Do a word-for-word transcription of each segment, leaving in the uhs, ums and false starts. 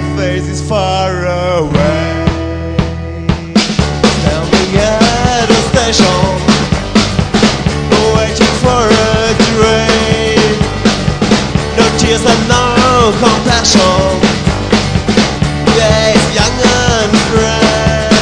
face is far away. Standing at a station, waiting for a train. No tears and no compassion. Yes, young and friend.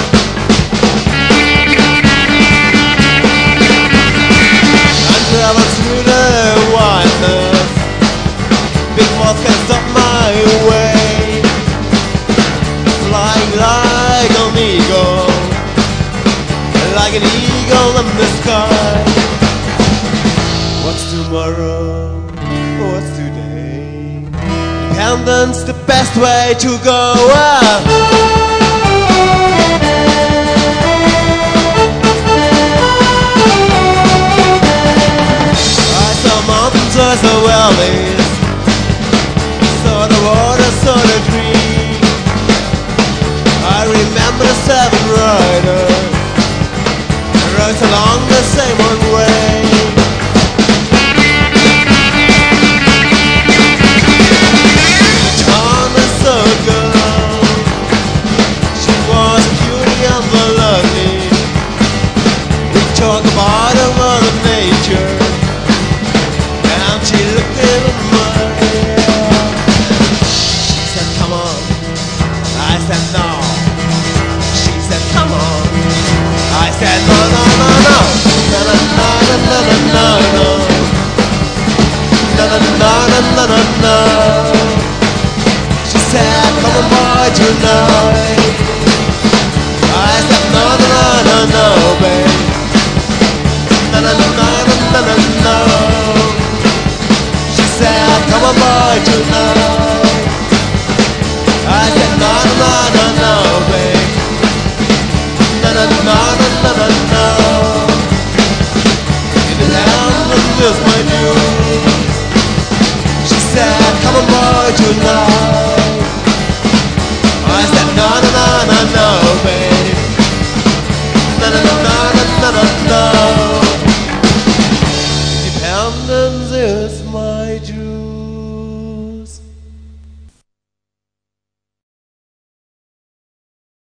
I travel through the wilderness. Big walls can stop my way. Flying like an eagle, like an eagle in the sky. What's tomorrow? What's today? Independence, the best way to go. I saw mountains, I saw valleys, saw the water, saw the dream. I remember the seven riders, rode along the same one way. The town was so good, she was beauty and melody. We talk about her mother nature, and she looked in my eye. She said, come on. I said, no. She said, come on. I said, no, no, no, no. No, no, no, no, no, no, no. No, no, no, no, no, no, no. She said, come on, boy, tonight. I said, no, no, no, no, no, babe. No, no, no, no, no, no, no. She said, come on, boy, tonight. I said, no, no, no, no, babe. No, no, no, no, no, no, no. In the hand of this, my dude. She said, come on, boy, tonight.